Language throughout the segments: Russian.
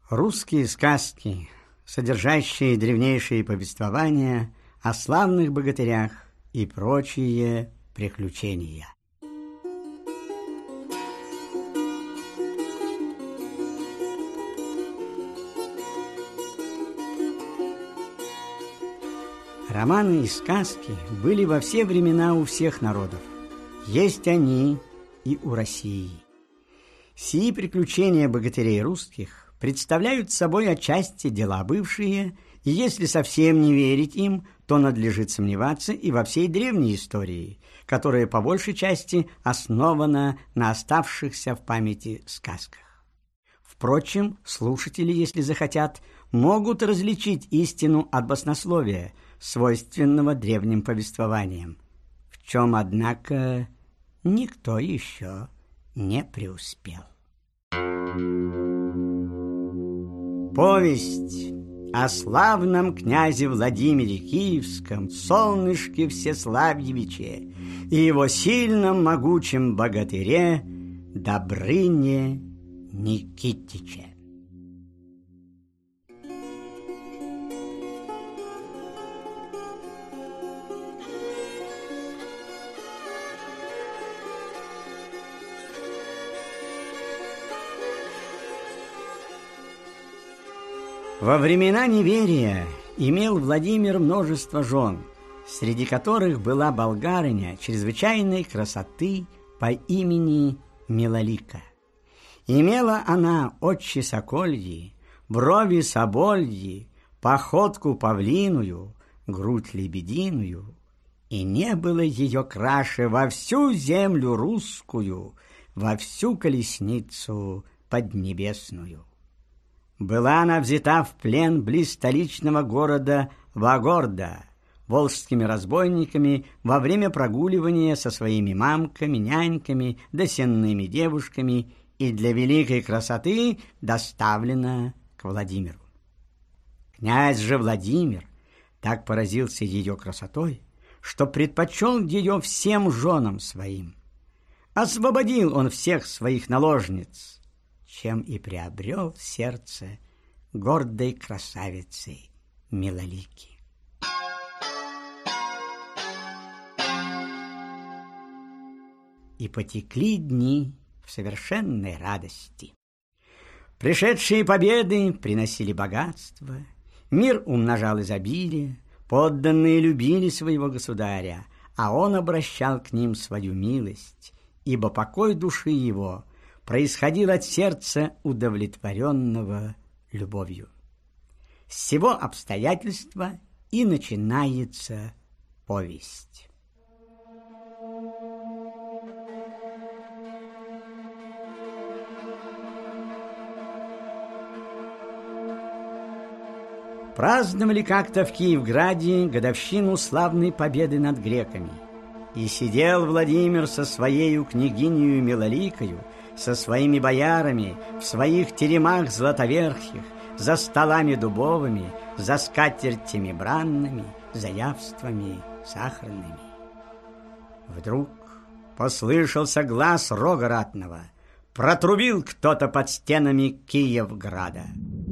Русские сказки, содержащие древнейшие повествования о славных богатырях и прочие приключения. Романы и сказки были во все времена у всех народов. Есть они и у России. Сии приключения богатырей русских представляют собой отчасти дела бывшие, и если совсем не верить им, то надлежит сомневаться и во всей древней истории, которая по большей части основана на оставшихся в памяти сказках. Впрочем, слушатели, если захотят, могут различить истину от баснословия, свойственного древним повествованиям, в чем, однако, никто еще не преуспел. Повесть о славном князе Владимире Киевском, солнышке Всеславьевиче и его сильном могучем богатыре Добрыне Никитиче. Во времена неверия имел Владимир множество жен, среди которых была болгарыня чрезвычайной красоты по имени Милолика. Имела она очи сокольи, брови собольи, походку павлиную, грудь лебединую, и не было ее краше во всю землю русскую, во всю колесницу поднебесную. Была она взята в плен близ столичного города Вагорда волжскими разбойниками во время прогуливания со своими мамками, няньками да сенными девушками и для великой красоты доставлена к Владимиру. Князь же Владимир так поразился ее красотой, что предпочел ее всем женам своим. Освободил он всех своих наложниц, чем и приобрел сердце гордой красавицы Милолики. И потекли дни в совершенной радости. Пришедшие победы приносили богатство, мир умножал изобилие, подданные любили своего государя, а он обращал к ним свою милость, ибо покой души его происходил от сердца, удовлетворенного любовью. С сего обстоятельства и начинается повесть. Праздновали как-то в Киевграде годовщину славной победы над греками. И сидел Владимир со своею княгинею Милоликою, со своими боярами в своих теремах златоверхих, за столами дубовыми, за скатертями бранными, за явствами сахарными. Вдруг послышался глас рога ратного. Протрубил кто-то под стенами Киевграда.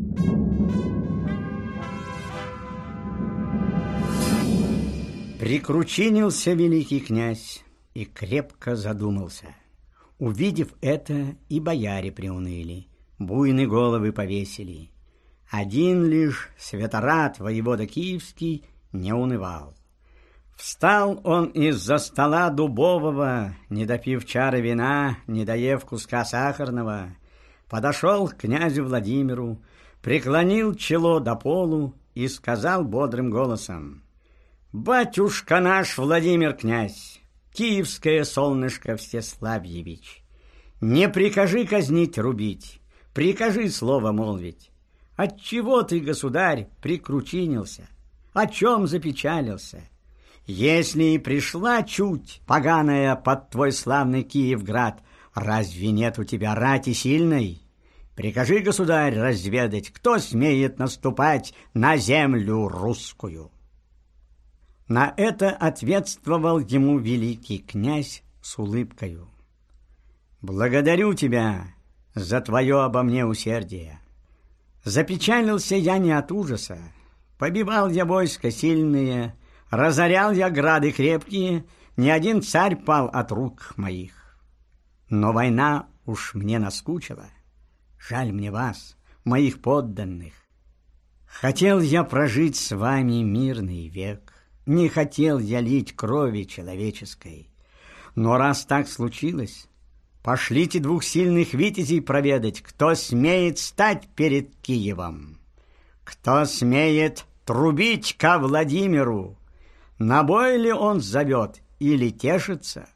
Прикручинился великий князь и крепко задумался. Увидев это, и бояре приуныли, буйны головы повесили. Один лишь Святорат, воевода Киевский, не унывал. Встал он из-за стола дубового, не допив чары вина, не доев куска сахарного, подошел к князю Владимиру, преклонил чело до полу и сказал бодрым голосом: «Батюшка наш Владимир князь, киевское солнышко Всеславьевич, не прикажи казнить рубить, прикажи слово молвить. Отчего ты, государь, прикручинился? О чем запечалился? Если и пришла чуть поганая под твой славный Киевград, разве нет у тебя рати сильной? Прикажи, государь, разведать, кто смеет наступать на землю русскую». На это ответствовал ему великий князь с улыбкою: «Благодарю тебя за твое обо мне усердие. Запечалился я не от ужаса. Побивал я войска сильные, разорял я грады крепкие, ни один царь пал от рук моих. Но война уж мне наскучила. Жаль мне вас, моих подданных. Хотел я прожить с вами мирный век, не хотел я лить крови человеческой. Но раз так случилось, пошлите 2 сильных витязей проведать, кто смеет стать перед Киевом, кто смеет трубить ко Владимиру, на бой ли он зовет или тешится.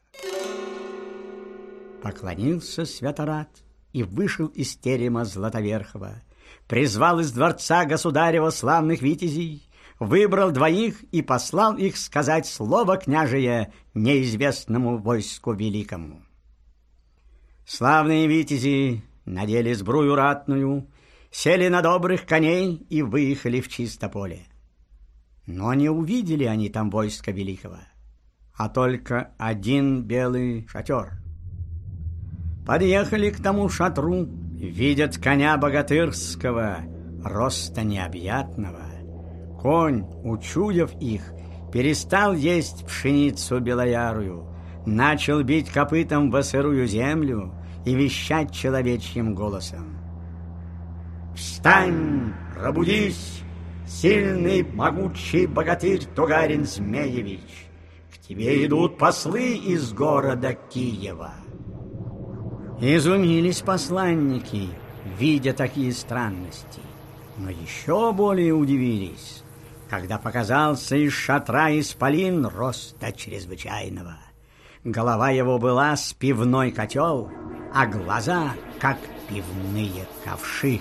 Поклонился Святорат и вышел из терема Златоверхова, призвал из дворца государева славных витязей, выбрал 2 и послал их сказать слово княжие неизвестному войску великому. Славные витязи надели сбрую ратную, сели на добрых коней и выехали в чисто поле. Но не увидели они там войска великого, а только один белый шатер. Подъехали к тому шатру, видят коня богатырского, роста необъятного. Конь, учуяв их, перестал есть пшеницу белоярую, начал бить копытом во сырую землю и вещать человечьим голосом: «Встань, пробудись, сильный, могучий богатырь Тугарин Змеевич! К тебе идут послы из города Киева!» Изумились посланники, видя такие странности, но еще более удивились, когда показался из шатра исполин роста чрезвычайного. Голова его была с пивной котел, а глаза, как пивные ковши.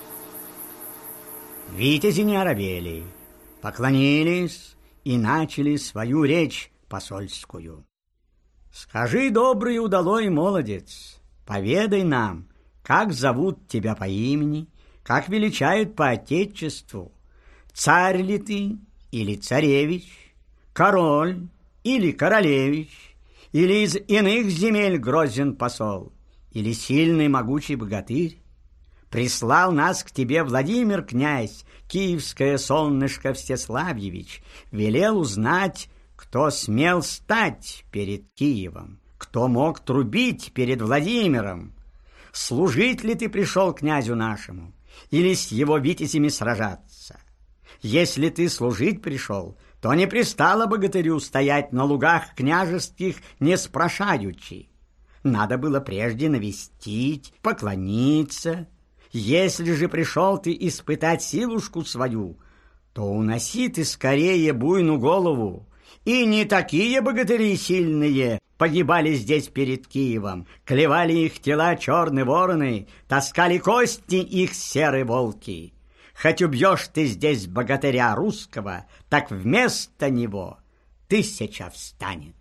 Витязи не оробели, поклонились и начали свою речь посольскую. «Скажи, добрый удалой молодец, поведай нам, как зовут тебя по имени, как величают по отечеству, царь ли ты или царевич, король или королевич, или из иных земель грозен посол, или сильный могучий богатырь? Прислал нас к тебе Владимир князь, киевское солнышко Всеславьевич, велел узнать, кто смел стать перед Киевом, кто мог трубить перед Владимиром. Служить ли ты пришел князю нашему, или с его витязями сражаться? Если ты служить пришел, то не пристало богатырю стоять на лугах княжеских, не спрашаючи. Надо было прежде навестить, поклониться. Если же пришел ты испытать силушку свою, то уноси ты скорее буйну голову. И не такие богатыри сильные погибали здесь перед Киевом, клевали их тела черные вороны, таскали кости их серые волки. Хоть убьешь ты здесь богатыря русского, так вместо него 1000 встанет.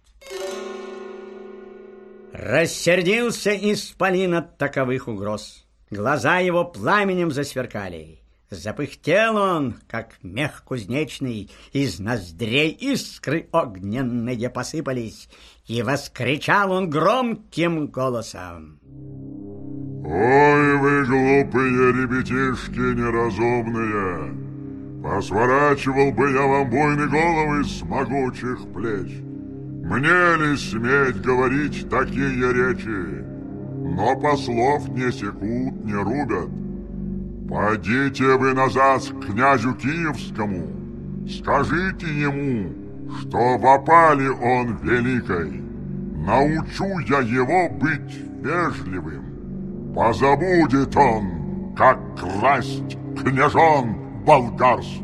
Рассердился исполин от таковых угроз. Глаза его пламенем засверкали. Запыхтел он, как мех кузнечный, из ноздрей искры огненные посыпались, и воскричал он громким голосом: «Ой, вы глупые ребятишки неразумные! Посворачивал бы я вам буйные головы с могучих плеч. Мне ли сметь говорить такие речи? Но послов не секут, не рубят. Пойдите вы назад к князю Киевскому, скажите ему, что в опале он великой. Научу я его быть вежливым. Позабудет он, как красть княжон болгарских.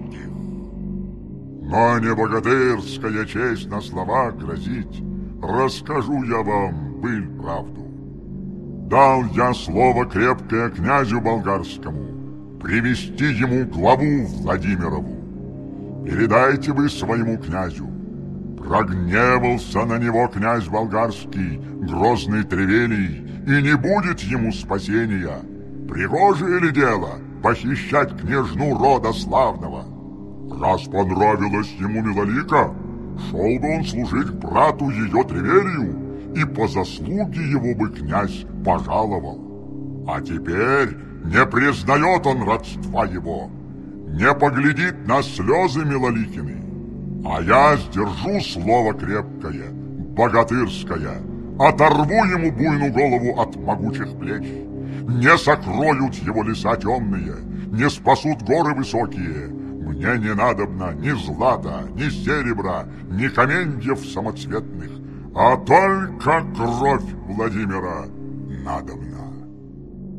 Но не богатырская честь на слова грозить. Расскажу я вам быль правду. Дал я слово крепкое князю болгарскому привести ему главу Владимирову. Передайте вы своему князю. Прогневался на него князь болгарский, грозный Тревелий, и не будет ему спасения. Пригожее ли дело похищать княжну рода славного? Раз понравилось ему милолика, шел бы он служить брату ее Тревелию, и по заслуге его бы князь пожаловал. А теперь Не признает он родства его, не поглядит на слезы Милоликины. А я сдержу слово крепкое, богатырское, оторву ему буйную голову от могучих плеч. Не сокроют его леса темные, не спасут горы высокие. Мне не надобно ни злата, ни серебра, ни каменьев самоцветных, а только кровь Владимира надобна.